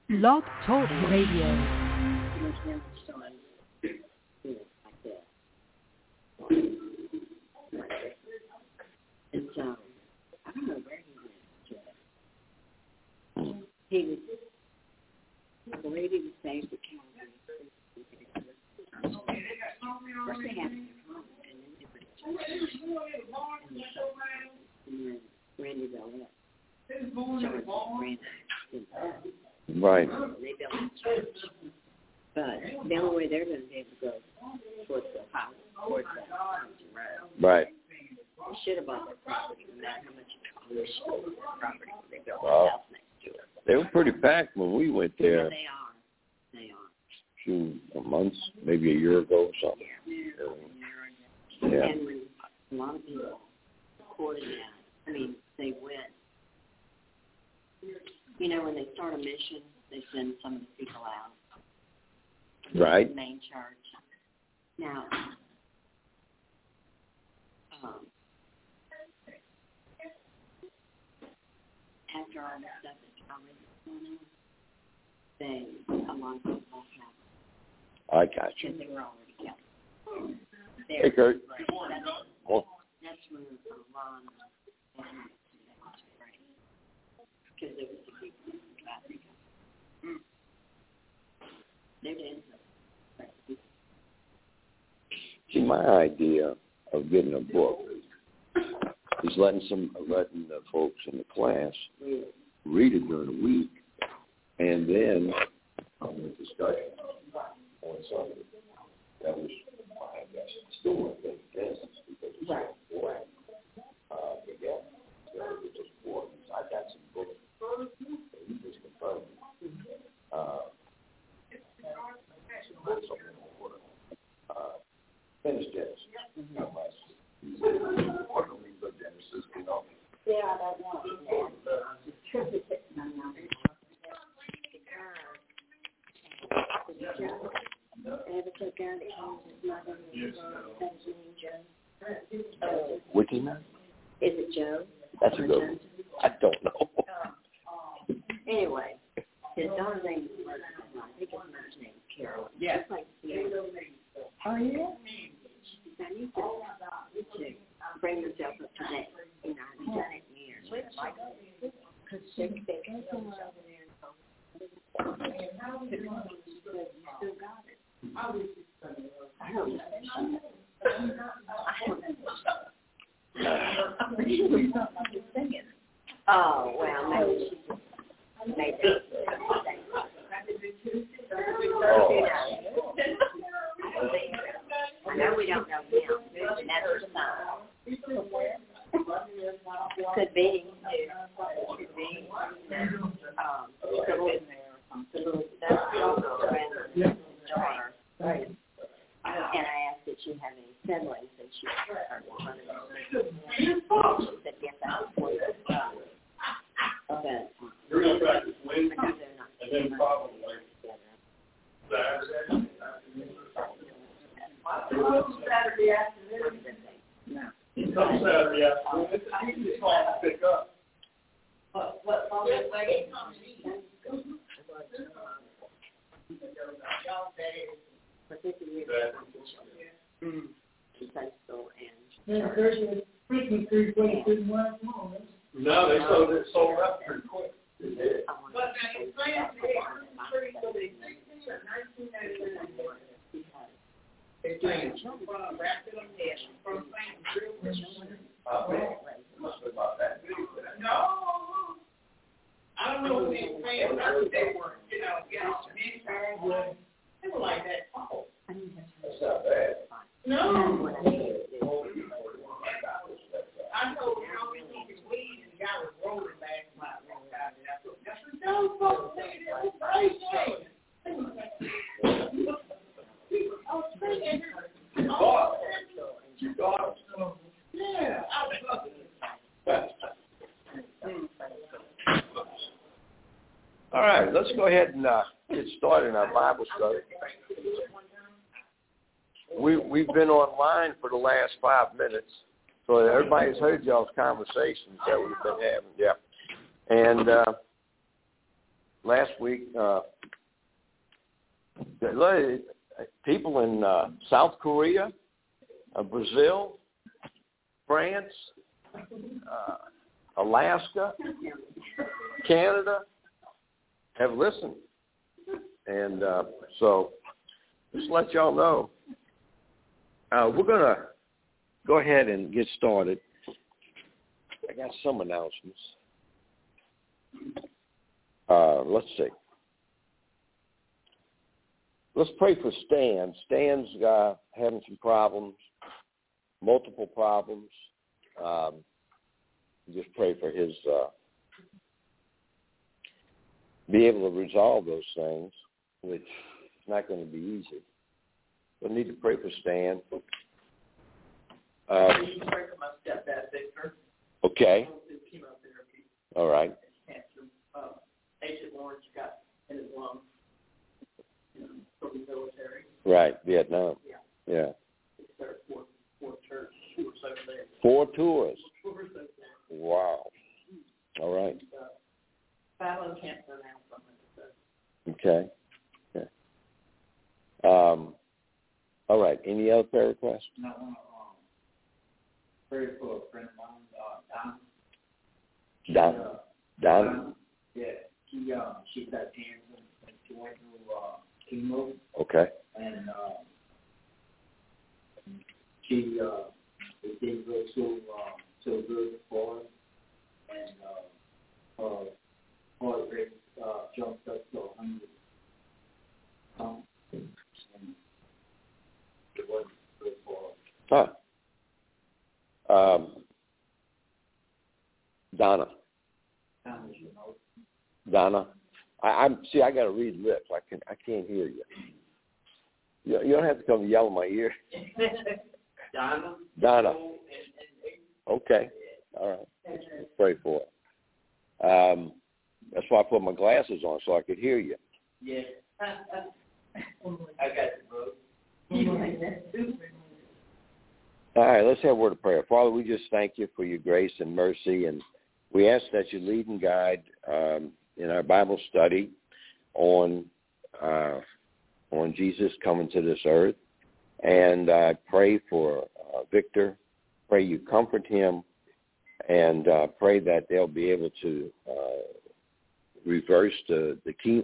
Blog Talk Radio. And so, I don't know where he went to. He was, I believe he was saved at Calvary. First they had to come home, and then they went to church. And then Randy Bellette. Right. They built a church. But the only way they're going to be able to go towards the house, towards the road. Right. They should have bought their property, no matter how much it cost. They should have bought their property when they built a house next to it. They were pretty packed when we went there. Yeah, they are. They are. Few months, maybe a year ago or something. Yeah. And when a lot of people supported that, I mean, they went. You know, when they start a mission, they send some of the people out. Right. The main church. Now, after all the stuff that's already going on, a lot of people have. I got you. Because they were already killed. Hey, Kurt. That's when Ron because it was the people in Africa. They did. See, my idea of getting a book is letting the folks in the class read it during the week, and then a discussion on something that was, I guess, still one thing because boy, again, it's just boring. I got some books. You just confirmed. Books on the order. Finish Genesis. Genesis, you know. Yeah, I don't know. Which is that? Is it Joe? That's a good one. I don't know. Anyway, his daughter's name is Elizabeth. I think his mother's name is Carol. Yeah. It's like, oh, yeah? I need to bring yourself up to date. You know, I've done it in years. Because they go somewhere over there and you still got it. I don't know. Oh, well, maybe she just made that. I know we don't know him. That's her son. Could be. The little daughter. Right. And I asked if she had any siblings, and she said yes, I have one. But you're going to practice Wednesday, and then probably Saturday afternoon. No. Some Saturday afternoon. It's an easy song to pick up. What song is it? No, they sold out pretty quick. But no, I don't know what they were saying. They were, you know, they were like that. Oh, that's not bad. No. I know how we smoking weed and the guy was rolling back. No, folks, it was crazy. Yeah. All right, let's go ahead and get started in our Bible study. We've been online for the last 5 minutes, so everybody's heard y'all's conversations that we've been having. Yeah, and last week, people in South Korea, Brazil, France, Alaska, Canada have listened. And so just let y'all know. We're going to go ahead and get started. I got some announcements. Let's see. Let's pray for Stan. Stan's having some problems, multiple problems. Just pray for his be able to resolve those things, which is not going to be easy. We'll need to pray for Stan. You can pray for my stepdad, Victor. Okay. Chemotherapy. All right. Cancer. Agent Lawrence got in his lungs from the military. Right, Vietnam. Yeah. It's their fourth tours over there. 4 tours. 4 tours over there. Wow. All right. Battling cancer now from it. Okay. All right. Any other prayer requests? No. Pray for a friend of mine, Donna. Donna? Yeah. She got cancer and she went through chemo. Okay. And she it didn't go so good for her. And her heart rate jumped up to 100. And it wasn't good for her. Donna. You know. Donna. I got to read lips. I can't hear you. You don't have to come yell in my ear. Donna. Okay. All right. Let's pray for it. That's why I put my glasses on so I could hear you. Yeah. I got you, bro. All right, let's have a word of prayer. Father, we just thank you for your grace and mercy, and we ask that you lead and guide in our Bible study on Jesus coming to this earth. And I pray for Victor. Pray you comfort him, and pray that they'll be able to reverse the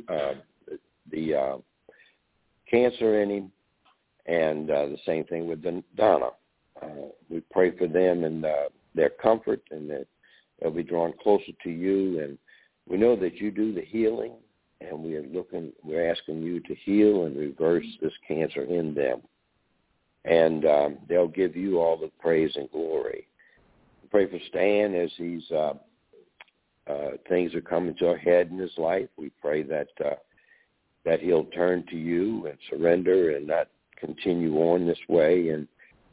cancer in him, and the same thing with Donna. We pray for them and their comfort, and that they'll be drawn closer to you. And we know that you do the healing, and we're asking you to heal and reverse this cancer in them. And they'll give you all the praise and glory. We pray for Stan as he's things are coming to a head in his life. We pray that he'll turn to you and surrender and not continue on this way. And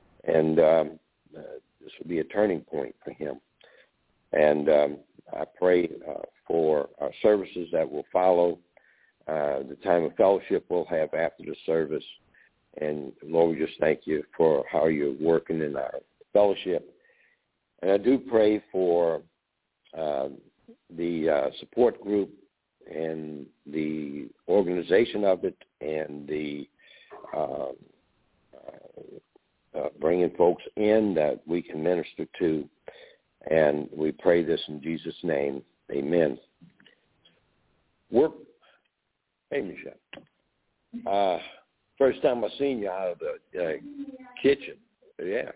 this will be a turning point for him. And I pray for our services that will follow, the time of fellowship we'll have after the service. And, Lord, we just thank you for how you're working in our fellowship. And I do pray for the support group and the organization of it, and the bringing folks in that we can minister to. And we pray this in Jesus' name. Amen. Hey, Michelle. First time I seen you out of the kitchen. Yeah.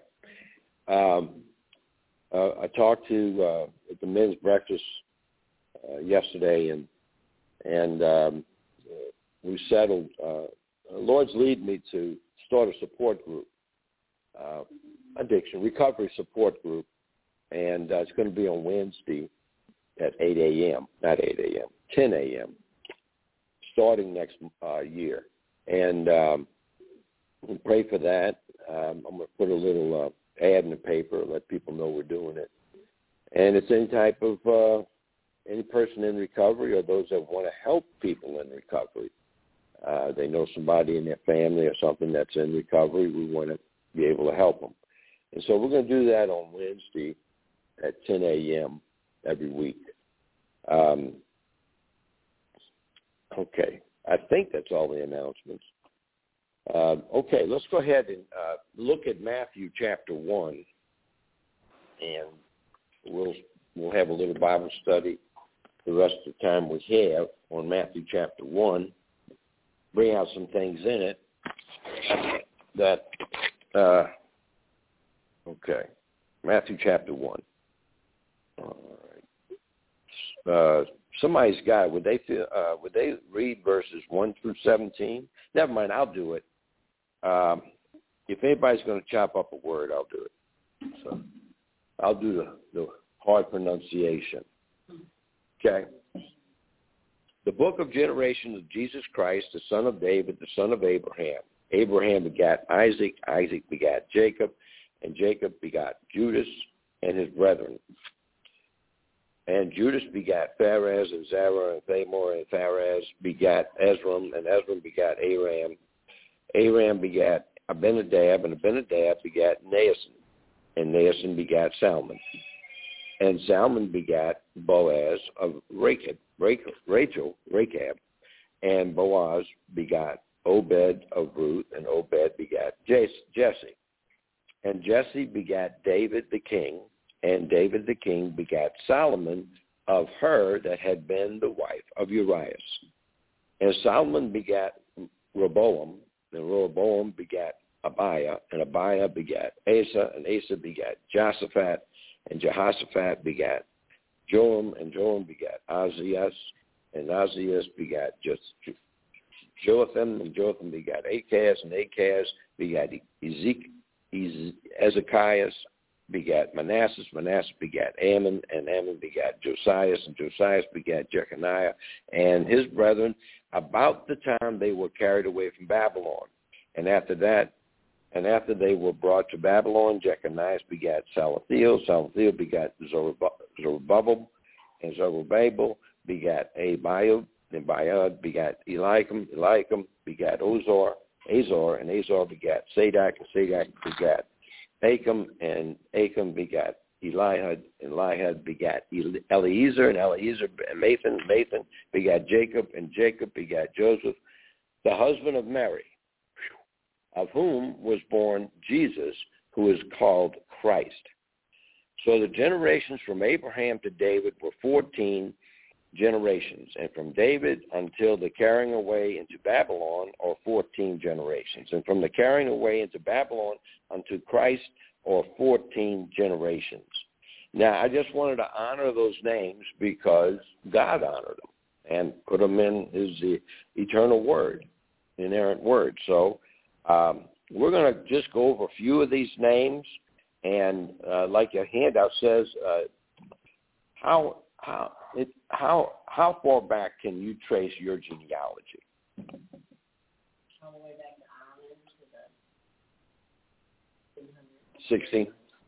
I talked to at the men's breakfast yesterday, and we settled. Lord's leading me to start a support group, addiction recovery support group, and it's going to be on Wednesday at 8 a.m. Not 8 a.m. 10 a.m. starting next year. And we pray for that. I'm going to put a little ad in the paper, let people know we're doing it. And it's any type of, any person in recovery or those that want to help people in recovery. They know somebody in their family or something that's in recovery. We want to be able to help them. And so we're going to do that on Wednesday at 10 a.m. every week. Okay. I think that's all the announcements. Okay, let's go ahead and look at Matthew chapter 1, and we'll have a little Bible study the rest of the time we have on Matthew chapter 1. Bring out some things in it that, okay, Matthew chapter 1. All right. Somebody's got it. Would they read verses 1 through 17? Never mind, I'll do it. If anybody's going to chop up a word, I'll do it. So I'll do the hard pronunciation. Okay. The book of generations of Jesus Christ, the son of David, the son of Abraham. Abraham begat Isaac, Isaac begat Jacob, and Jacob begat Judas and his brethren. And Judas begat Pharez and Zerah and Thamor, and Pharez begat Ezram, and Ezram begat Aram. Aram begat Abinadab, and Abinadab begat Naason, and Naason begat Salmon. And Salmon begat Boaz of Rachab, and Boaz begat Obed of Ruth, and Obed begat Jesse. And Jesse begat David the king, and David the king begat Solomon of her that had been the wife of Urias. And Solomon begat Rehoboam, and Rehoboam begat Abiah, and Abiah begat Asa, and Asa begat Jehoshaphat, and Jehoshaphat begat Joram, and Joram begat Ozias, and Ozias begat Jotham, and Jotham begat Achaz, and Achaz begat Ezekias, begat Manasseh, Manasseh begat Ammon, and Ammon begat Josias, and Josias begat Jeconiah and his brethren about the time they were carried away from Babylon. And after they were brought to Babylon, Jeconiah begat Salathiel, Salathiel begat Zerubbabel, and Zerubbabel begat Abiud, and Abiud begat Eliakim, Eliakim begat Azor, and Azor begat Sadak, and Sadak begat Achim, and Achim begat Elihud, and Elihud begat Eliezer, and Eliezer and Mathan begat Jacob, and Jacob begat Joseph, the husband of Mary, of whom was born Jesus, who is called Christ. So the generations from Abraham to David were 14 generations, and from David until the carrying away into Babylon are 14 generations, and from the carrying away into Babylon unto Christ are 14 generations. Now, I just wanted to honor those names because God honored them and put them in his eternal word, inerrant word. So we're going to just go over a few of these names, and like your handout says, how far back can you trace your genealogy? All the way back to Ireland to the 16.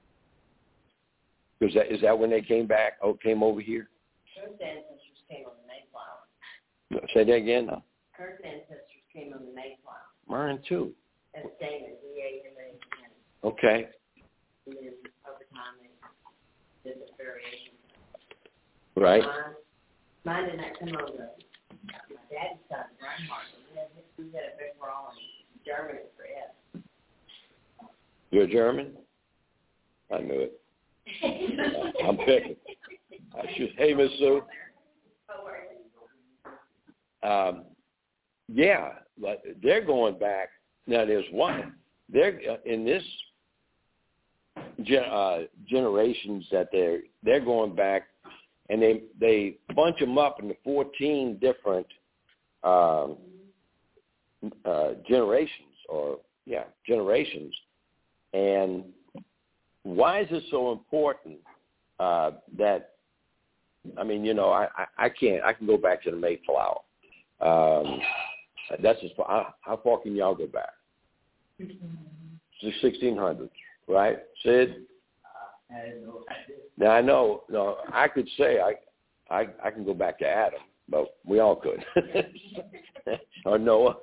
Is that when they came back? Oh, came over here? Kurt's ancestors came on the Mayflower. Say that again. Kurt's ancestors came on the Mayflower. Mine too. That's Damon. He ate him. Okay. And then over time they did the variation. Right. Mine did not come on my dad's side, Reinhardt. We had a big brawl in Germany for it. You're German? I knew it. I'm picking. Hey, Miss Sue. Yeah, but they're going back. Now, there's one. They're in this generations that they're going back, and they bunch them up into 14 different generations. And why is it so important that, I mean, you know, I can go back to the Mayflower. That's as far, how far can y'all go back? The 1600s, right, Sid? Now, I know, no, I could say I can go back to Adam, but we all could. Or Noah.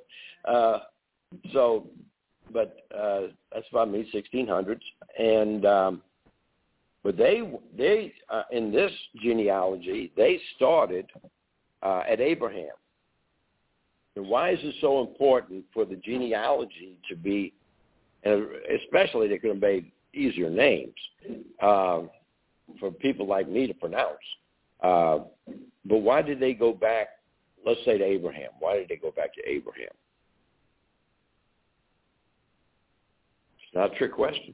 But that's about me, 1600s. And but they in this genealogy, they started at Abraham. And why is it so important for the genealogy to be, and especially they could have made easier names for people like me to pronounce. But why did they go back, let's say, to Abraham? Why did they go back to Abraham? It's not a trick question.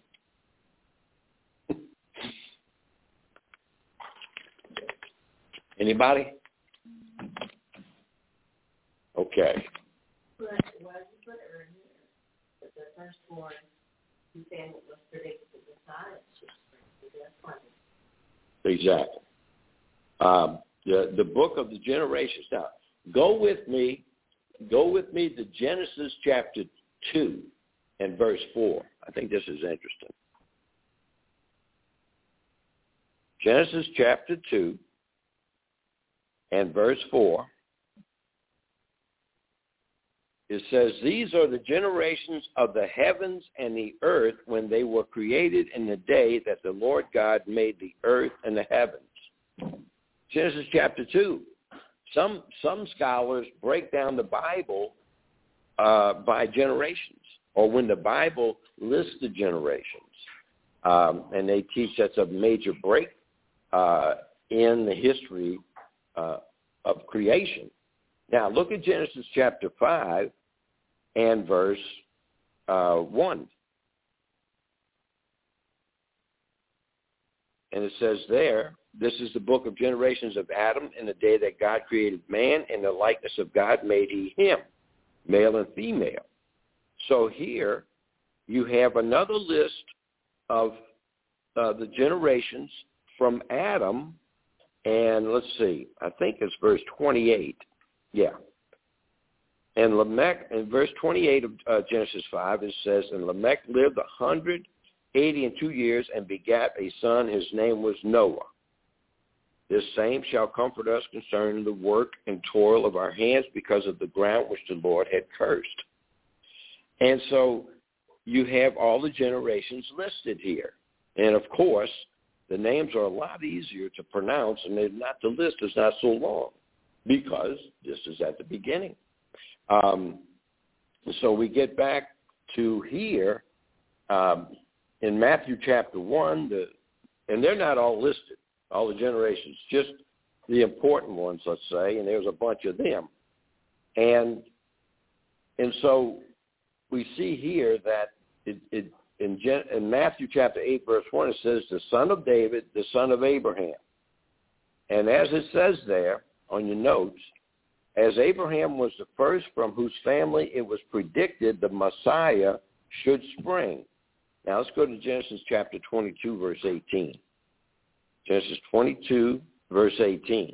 Anybody? Okay. Well, you put her in here. But the first one, you said it was predicted to the science. That's funny. Exactly. The book of the generations. Now, go with me to Genesis chapter 2 and verse 4. I think this is interesting. Genesis chapter 2 and verse 4. It says, these are the generations of the heavens and the earth when they were created in the day that the Lord God made the earth and the heavens. Genesis chapter 2. Some scholars break down the Bible by generations, or when the Bible lists the generations. And they teach that's a major break in the history of creation. Now, look at Genesis chapter 5 and verse 1. And it says there, this is the book of generations of Adam in the day that God created man. In the likeness of God made he him, male and female. So here you have another list of the generations from Adam. And let's see, I think it's verse 28. Yeah. And Lamech, in verse 28 of Genesis 5, it says, and Lamech lived 182 years and begat a son. His name was Noah. This same shall comfort us concerning the work and toil of our hands because of the ground which the Lord had cursed. And so you have all the generations listed here. And, of course, the names are a lot easier to pronounce, and the list is not so long because this is at the beginning. So we get back to here in Matthew chapter 1, and they're not all listed, all the generations, just the important ones, let's say, and there's a bunch of them. And so we see here that in Matthew chapter 8, verse 1, it says, the son of David, the son of Abraham. And as it says there on your notes, as Abraham was the first from whose family it was predicted the Messiah should spring. Now let's go to Genesis chapter 22, verse 18. Genesis 22, verse 18.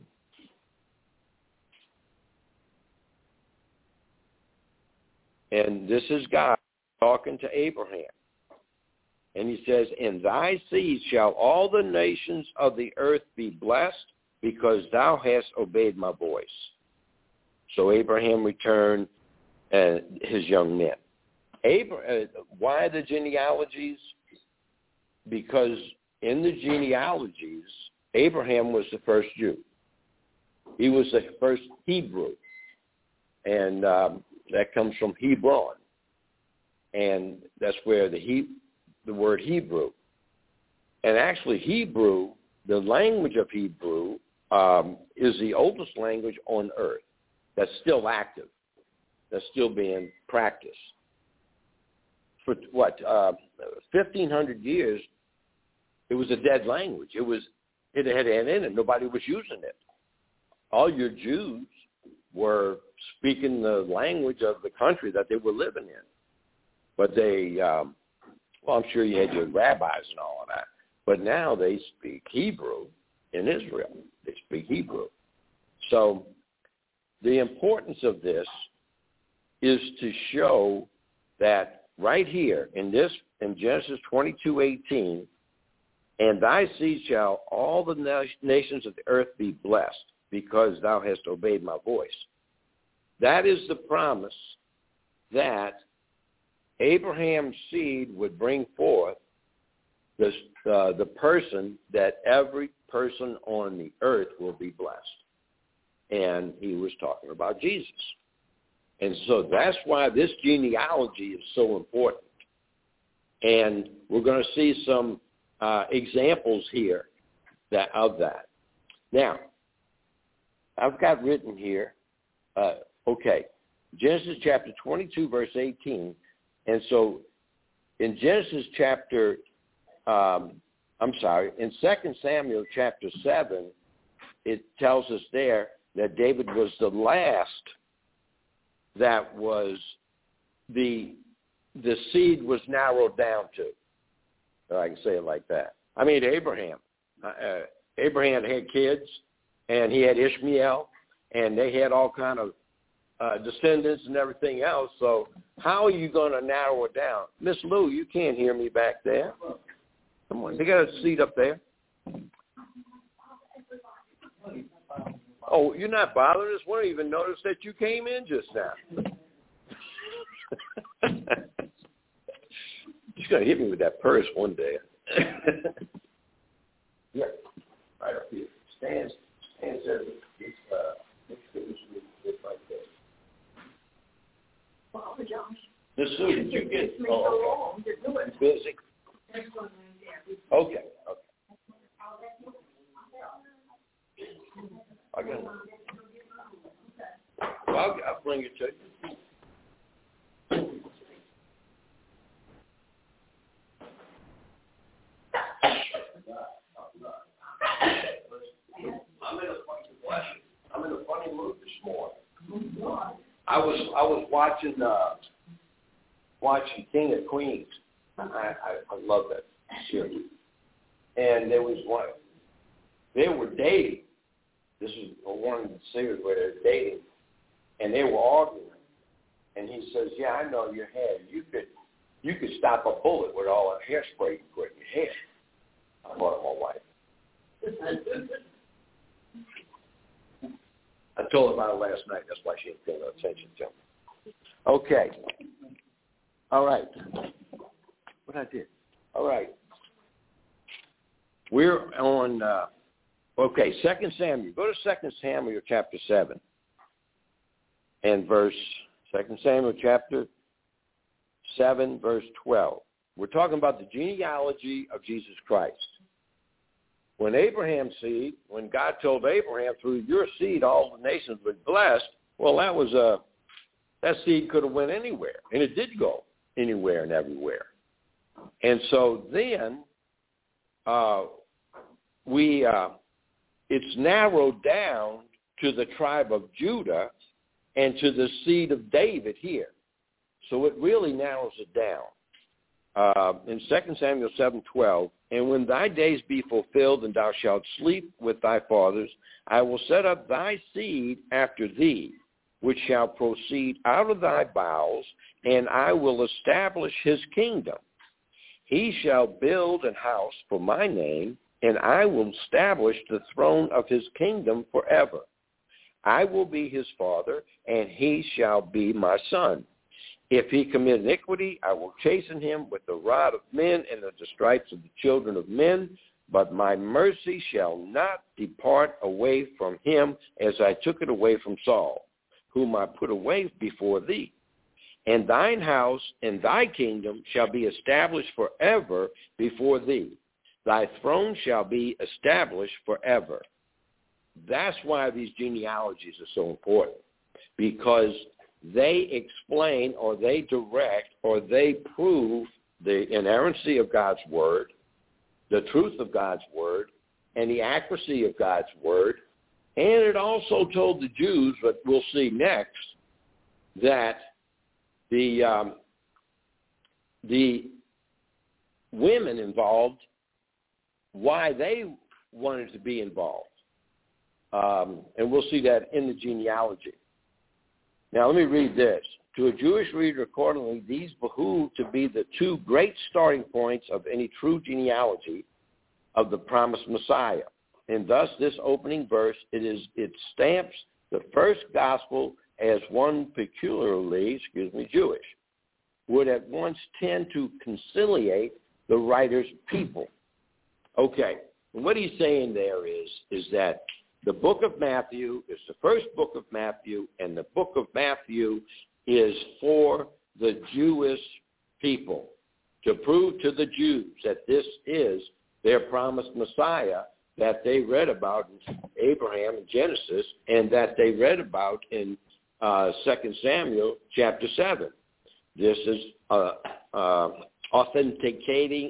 And this is God talking to Abraham. And he says, in thy seed shall all the nations of the earth be blessed, because thou hast obeyed my voice. So Abraham returned his young men. Why the genealogies? Because in the genealogies, Abraham was the first Jew. He was the first Hebrew. And that comes from Hebron. And that's where the word Hebrew. And actually Hebrew, the language of Hebrew, is the oldest language on earth that's still active, that's still being practiced. For 1,500 years, it was a dead language. It had in it. Nobody was using it. All your Jews were speaking the language of the country that they were living in. But they, I'm sure you had your rabbis and all of that. But now they speak Hebrew in Israel. They speak Hebrew. So the importance of this is to show that right here in Genesis 22:18, and thy seed shall all the nations of the earth be blessed, because thou hast obeyed my voice. That is the promise that Abraham's seed would bring forth the person that every person on the earth will be blessed. And he was talking about Jesus. And so that's why this genealogy is so important. And we're going to see some examples here of that. Now, I've got written here, Genesis chapter 22, verse 18. And so in Genesis chapter, in 2 Samuel chapter 7, it tells us there that David was the last that was the seed was narrowed down to. If I can say it like that. I mean, Abraham. Abraham had kids, and he had Ishmael, and they had all kind of descendants and everything else. So how are you going to narrow it down? Miss Lou, you can't hear me back there. Come on, they got a seat up there. Oh, you're not bothering us? We don't even notice that you came in just now. She's going to hit me with that purse one day. Yeah, right up here. Stand there. It's right there. Well, Josh. Miss Sue, did you get? Oh, okay. You busy? Okay. I got it. Well, I'll bring it to you. I'm in a funny mood this morning. I was watching King of Queens. I love that series. And there was one. They were dating. This is one of the series where they're dating, and they were arguing. And he says, "Yeah, I know your hair. You could stop a bullet with all that hairspray you put in your hair." I bought my wife. I told her about it last night. That's why she ain't paying no attention to me. Okay. All right. What I did? All right. We're on, 2 Samuel. Go to 2 Samuel chapter 7 and 2 Samuel chapter 7, verse 12. We're talking about the genealogy of Jesus Christ. When God told Abraham, through your seed all the nations would be blessed, well, that seed could have went anywhere, and it did go anywhere and everywhere. And so then it's narrowed down to the tribe of Judah and to the seed of David here. So it really narrows it down. In 2 Samuel 7:12, and when thy days be fulfilled, and thou shalt sleep with thy fathers, I will set up thy seed after thee, which shall proceed out of thy bowels, and I will establish his kingdom. He shall build an house for my name, and I will establish the throne of his kingdom forever. I will be his father, and he shall be my son. If he commit iniquity, I will chasten him with the rod of men and with the stripes of the children of men. But my mercy shall not depart away from him, as I took it away from Saul, whom I put away before thee. And thine house and thy kingdom shall be established forever before thee. Thy throne shall be established forever. That's why these genealogies are so important, because they explain or they direct or they prove the inerrancy of God's word, the truth of God's word, and the accuracy of God's word. And it also told the Jews, what we'll see next, that the women involved, why they wanted to be involved. And we'll see that in the genealogy. Now, let me read this. To a Jewish reader, accordingly, these behoove to be the two great starting points of any true genealogy of the promised Messiah. And thus, this opening verse, it stamps the first gospel as one peculiarly, Jewish, would at once tend to conciliate the writer's people. Okay, and what he's saying there is that The book of Matthew is the first book of Matthew, and the book of Matthew is for the Jewish people to prove to the Jews that this is their promised Messiah that they read about in Abraham in Genesis and that they read about in 2 Samuel chapter 7. This is authenticating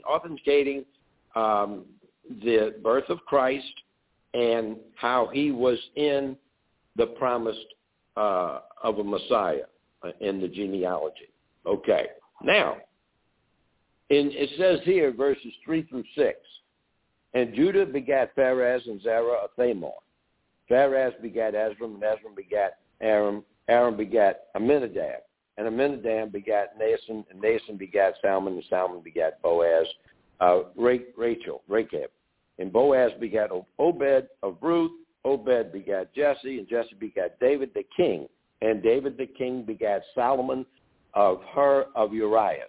the birth of Christ and how he was in the promised of a Messiah in the genealogy. Okay. Now, it says here, verses 3 through 6, and Judah begat Pharez and Zerah of Thamar. Pharez begat Ezram, and Ezram begat Aram. Aram begat Aminadab, and Aminadab begat Nason, and Nason begat Salmon, and Salmon begat Boaz, Rachab. And Boaz begat Obed of Ruth. Obed begat Jesse, and Jesse begat David the king. And David the king begat Solomon of Urias.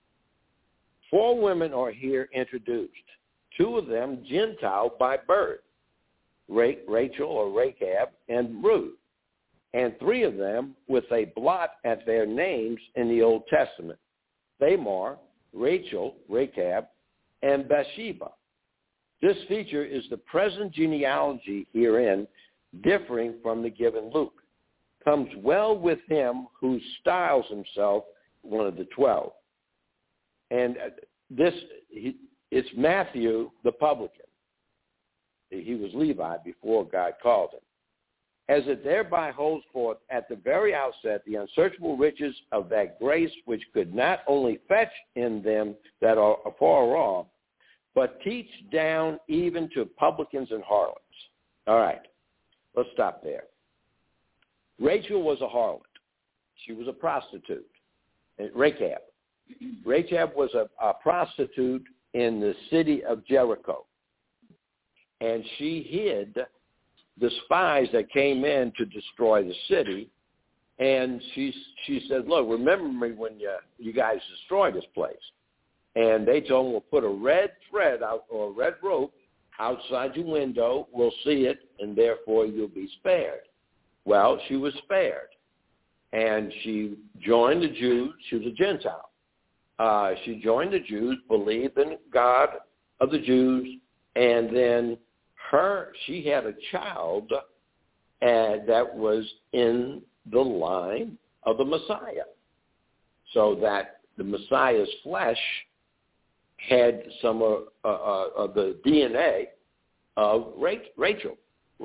4 women are here introduced. 2 of them Gentile by birth, Rachel or Rachab and Ruth. And 3 of them with a blot at their names in the Old Testament, Thamar, Rachel, Rachab, and Bathsheba. This feature is the present genealogy herein, differing from the given Luke. Comes well with him who styles himself one of the 12. And it's Matthew the publican. He was Levi before God called him. As it thereby holds forth at the very outset the unsearchable riches of that grace which could not only fetch in them that are afar off, but teach down even to publicans and harlots. All right, let's stop there. Rachel was a harlot. She was a prostitute. Rachab was a prostitute in the city of Jericho. And she hid the spies that came in to destroy the city. And she said, look, remember me when you guys destroy this place. And they told him, we'll put a red thread out or a red rope outside your window. We'll see it, and therefore you'll be spared. Well, she was spared. And she joined the Jews. She was a Gentile. She joined the Jews, believed in God of the Jews, and then she had a child that was in the line of the Messiah. So that the Messiah's flesh had some of the DNA of Rachab.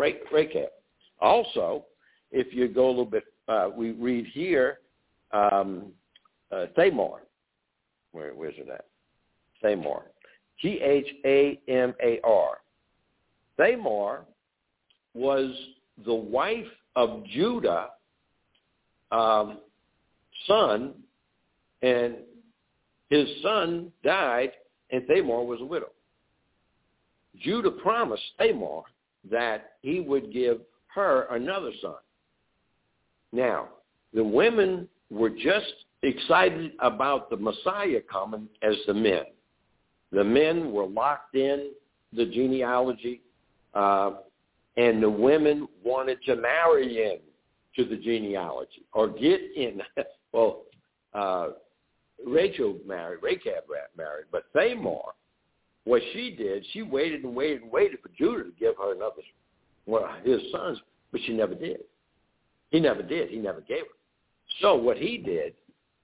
Also, if you go a little bit, we read here, Thamar. Where's it at? Thamar. Thamar. Thamar was the wife of Judah, son, and his son died, and Thamar was a widow. Judah promised Thamar that he would give her another son. Now, the women were just excited about the Messiah coming as the men. The men were locked in the genealogy, and the women wanted to marry in to the genealogy or get in. Well, Rachab married, but Thamar, what she did, she waited and waited and waited for Judah to give her his sons, but she never did. He never did. He never gave her. So what she did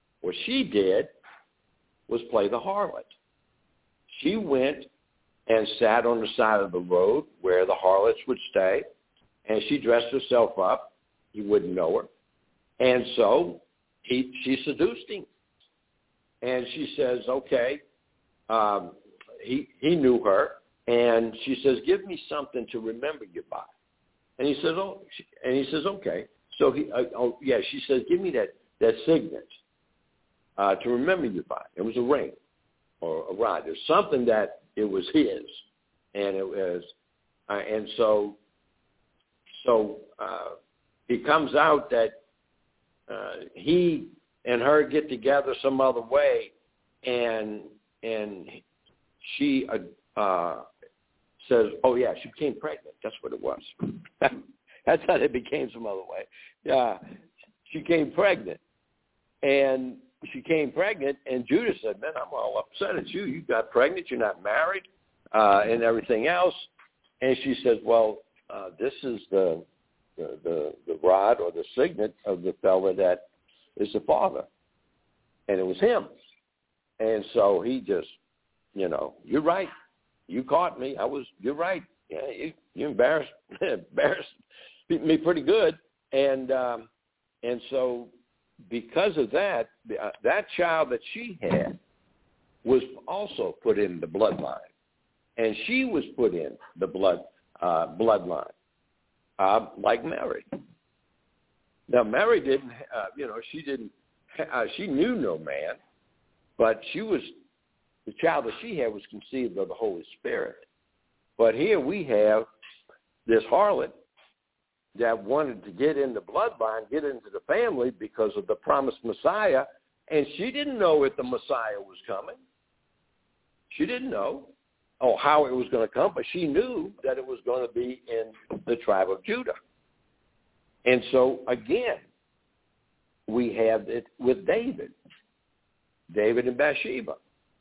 was play the harlot. She went and sat on the side of the road where the harlots would stay, and she dressed herself up. He wouldn't know her. And so she seduced him. And she says, okay, he knew her, and she says, give me something to remember you by. And he says, okay. So she says, give me that signet to remember you by. It was a ring or a rod. There's something that it was his, and it was, and so it comes out that he and her get together some other way, and she says, oh, yeah, she became pregnant. That's what it was. That's how it became some other way. Yeah, she came pregnant. And she came pregnant, and Judah said, man, I'm all upset at you. You got pregnant. You're not married and everything else. And she says, well, this is the rod or the signet of the fella that is the father. And it was him. And so he just, you're right. You caught me. You're right. Yeah, you embarrassed me pretty good. And so because of that, that child that she had was also put in the bloodline. And she was put in the bloodline, like Mary. Now, Mary didn't, she knew no man, but the child that she had was conceived of the Holy Spirit. But here we have this harlot that wanted to get in the bloodline, get into the family because of the promised Messiah, and she didn't know if the Messiah was coming. She didn't know how it was going to come, but she knew that it was going to be in the tribe of Judah. And so, again, we have it with David and Bathsheba.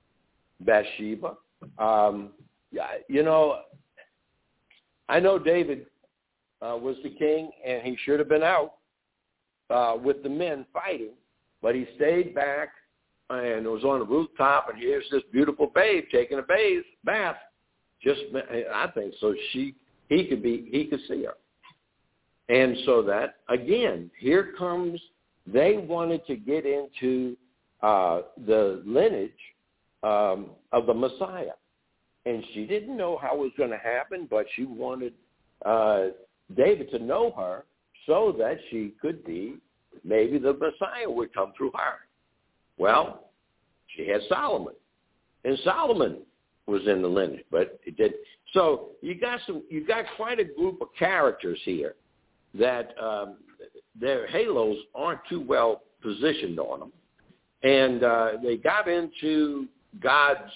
I know David was the king, and he should have been out with the men fighting, but he stayed back and was on the rooftop, and here's this beautiful babe taking a bath. I think so he could see her. And so that, again, here comes, they wanted to get into the lineage of the Messiah. And she didn't know how it was going to happen, but she wanted David to know her so that she could be, maybe the Messiah would come through her. Well, she had Solomon, and Solomon was in the lineage, but it did. So you got quite a group of characters here that their halos aren't too well positioned on them, and they got into God's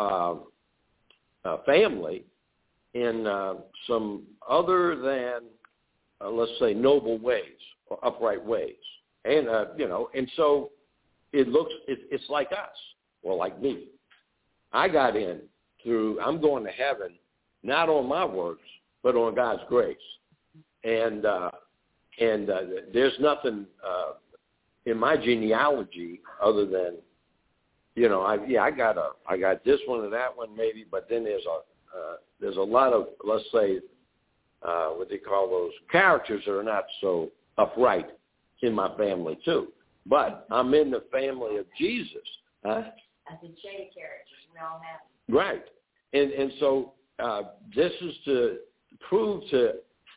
family in some other than, let's say, noble ways or upright ways. And, and so it's like us, or like me. I got in through, I'm going to heaven, not on my works, but on God's grace. And there's nothing in my genealogy other than, I got this one and that one maybe, but then there's a lot of, let's say, what they call those characters that are not so upright in my family too. But I'm in the family of Jesus. Huh? As in shady characters, we all have them. Right. And so this is to prove to,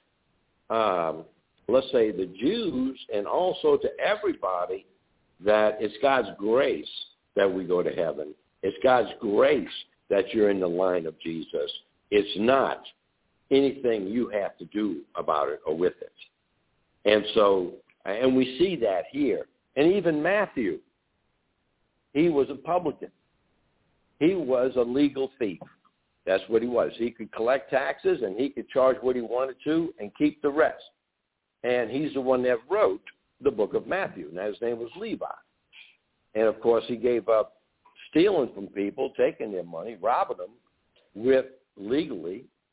let's say, the Jews and also to everybody that it's God's grace that we go to heaven. It's God's grace that you're in the line of Jesus. It's not anything you have to do about it or with it. And so, and we see that here. And even Matthew, he was a publican. He was a legal thief. That's what he was. He could collect taxes and he could charge what he wanted to and keep the rest. And he's the one that wrote the book of Matthew. Now, his name was Levi. And, of course, he gave up stealing from people, taking their money, robbing them with legal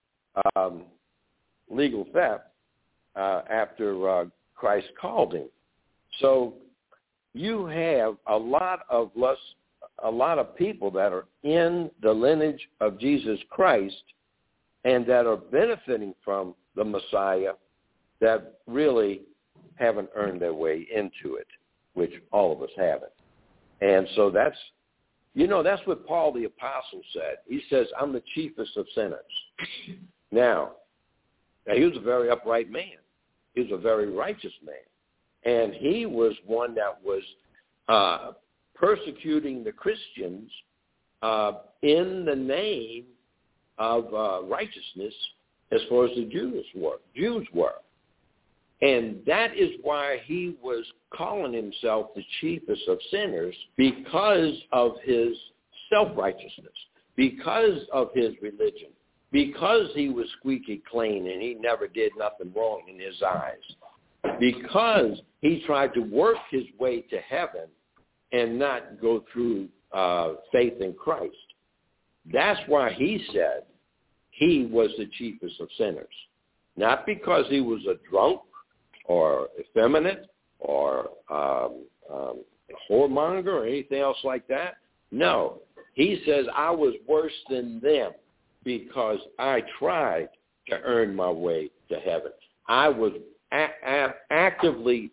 theft after Christ called him. So you have a lot of people that are in the lineage of Jesus Christ and that are benefiting from the Messiah that really haven't earned their way into it, which all of us haven't. And so that's what Paul the Apostle said. He says, I'm the chiefest of sinners. Now, he was a very upright man. He was a very righteous man. And he was one that was persecuting the Christians in the name of righteousness as far as the Jews were. And that is why he was calling himself the chiefest of sinners, because of his self-righteousness, because of his religion, because he was squeaky clean and he never did nothing wrong in his eyes, because he tried to work his way to heaven and not go through faith in Christ. That's why he said he was the chiefest of sinners. Not because he was a drunk or effeminate or whoremonger or anything else like that. No, he says I was worse than them because I tried to earn my way to heaven. I was actively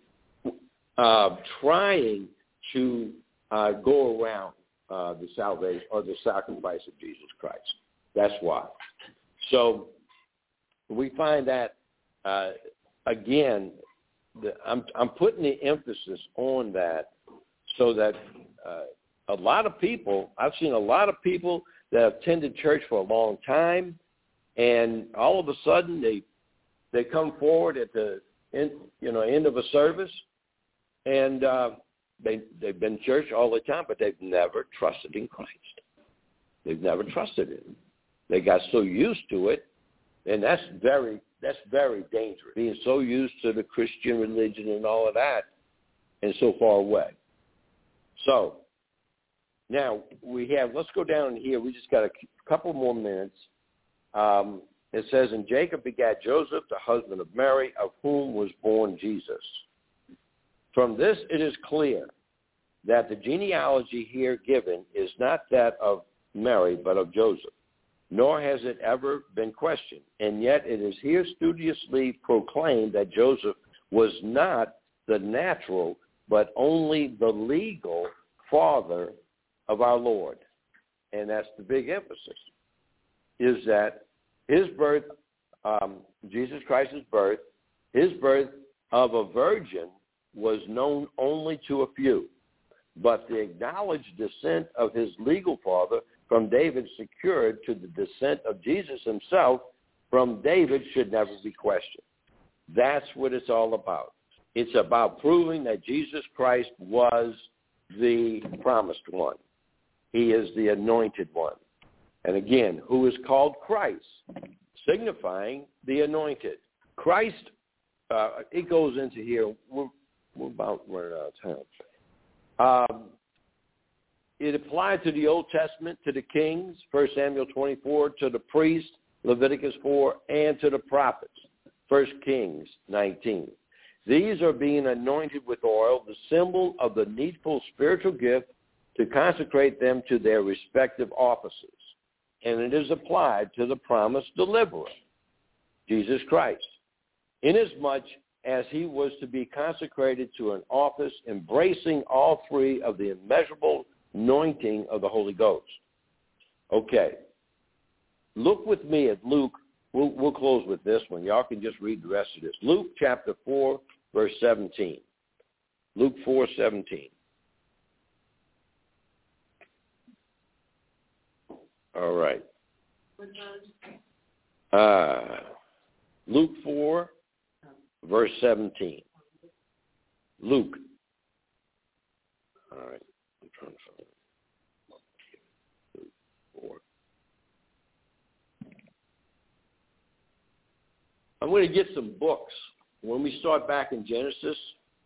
trying to go around the salvation or the sacrifice of Jesus Christ. That's why. So we find that, again, I'm putting the emphasis on that so that a lot of people, I've seen a lot of people that have attended church for a long time, and all of a sudden they come forward at the end of a service, and they've been in church all the time, but they've never trusted in Christ. They've never trusted Him. They got so used to it, and that's very dangerous, being so used to the Christian religion and all of that and so far away. So now let's go down here. We just got a couple more minutes. It says, and Jacob begat Joseph, the husband of Mary, of whom was born Jesus. From this it is clear that the genealogy here given is not that of Mary, but of Joseph, nor has it ever been questioned. And yet it is here studiously proclaimed that Joseph was not the natural, but only the legal father of our Lord. And that's the big emphasis, is that his birth, Jesus Christ's birth, his birth of a virgin was known only to a few. But the acknowledged descent of his legal father from David secured to the descent of Jesus himself from David should never be questioned. That's what it's all about. It's about proving that Jesus Christ was the promised one. He is the anointed one. And again, who is called Christ, signifying the anointed. Christ, it goes into here, we're about running out of time. It applied to the Old Testament, to the kings, 1 Samuel 24, to the priests, Leviticus 4, and to the prophets, 1 Kings 19. These are being anointed with oil, the symbol of the needful spiritual gift to consecrate them to their respective offices. And it is applied to the promised deliverer, Jesus Christ, inasmuch as he was to be consecrated to an office embracing all three of the immeasurable anointing of the Holy Ghost. Okay. Look with me at Luke. We'll close with this one. Y'all can just read the rest of this. Luke chapter 4, verse 17. Luke 4:17. All right. Luke 4, verse 17. Luke. All right. I'm trying to find it. Luke 4. I'm going to get some books. When we start back in Genesis,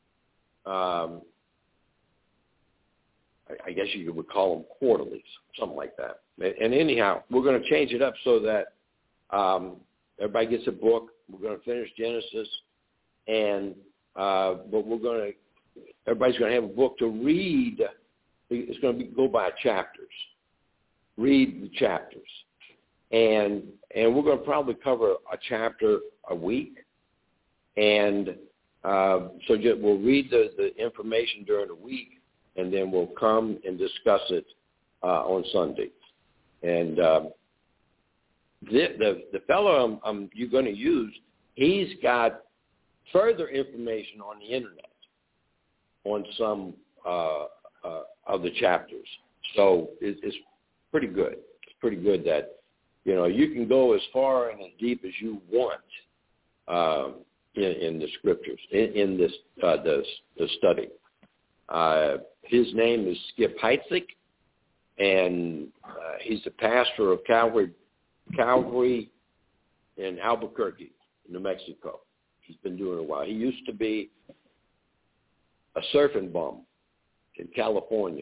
I guess you would call them quarterlies, something like that. And anyhow, we're going to change it up so that everybody gets a book. We're going to finish Genesis, and but everybody's going to have a book to read. It's going to go by chapters. Read the chapters, and we're going to probably cover a chapter a week, and so we'll read the information during the week. And then we'll come and discuss it on Sunday. And the fellow you're going to use, he's got further information on the internet on some of the chapters. So it's pretty good. It's pretty good that you can go as far and as deep as you want in the scriptures in this the study. His name is Skip Heitzig, and he's the pastor of Calvary Calvary in Albuquerque, New Mexico. He's been doing it a while. He used to be a surfing bum in California.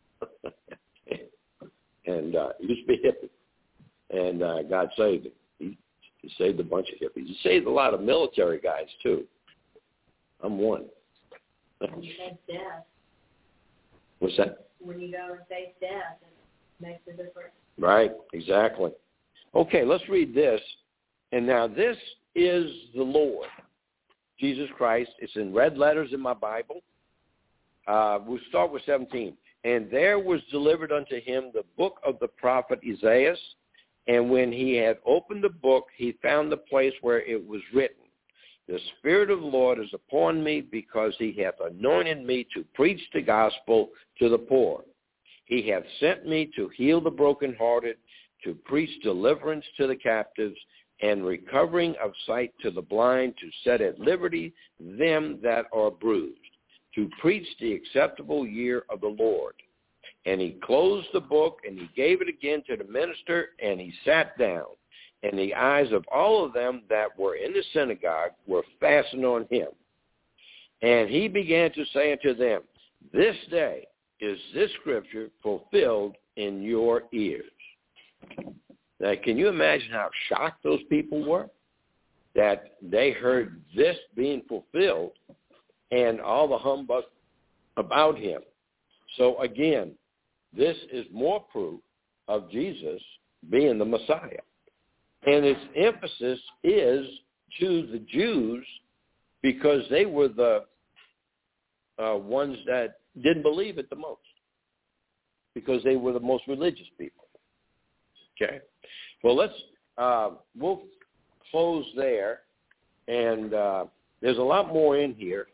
And he used to be a hippie. And God saved him. He saved a bunch of hippies. He saved a lot of military guys, too. I'm one. When you face death. What's that? When you go and face death, it makes a difference. Right, exactly. Okay, let's read this. And now this is the Lord, Jesus Christ. It's in red letters in my Bible. We'll start with 17. And there was delivered unto him the book of the prophet Isaiah. And when he had opened the book, he found the place where it was written, the Spirit of the Lord is upon me, because he hath anointed me to preach the gospel to the poor. He hath sent me to heal the brokenhearted, to preach deliverance to the captives, and recovering of sight to the blind, to set at liberty them that are bruised, to preach the acceptable year of the Lord. And he closed the book, and he gave it again to the minister, and he sat down. And the eyes of all of them that were in the synagogue were fastened on him. And he began to say unto them, this day is this scripture fulfilled in your ears. Now, can you imagine how shocked those people were that they heard this being fulfilled and all the humbug about him? So again, this is more proof of Jesus being the Messiah. And its emphasis is to the Jews, because they were the ones that didn't believe it the most, because they were the most religious people. Okay? Well, we'll close there, and there's a lot more in here.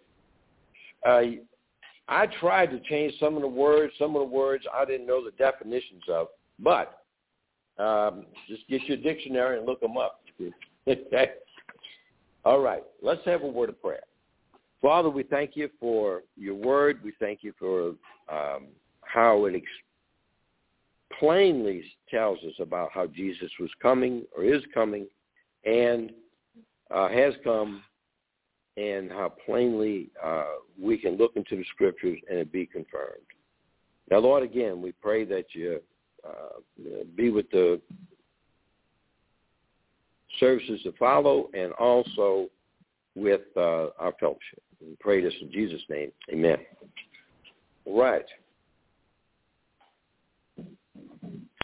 I tried to change some of the words I didn't know the definitions of, but just get your dictionary and look them up. Okay? All right. Let's have a word of prayer. Father, we thank you for your word. We thank you for how it plainly tells us about how Jesus was coming, or is coming, and has come, and how plainly we can look into the scriptures and it be confirmed. Now, Lord, again, we pray that you be with the services to follow, and also with our fellowship. We pray this in Jesus' name. Amen. All right.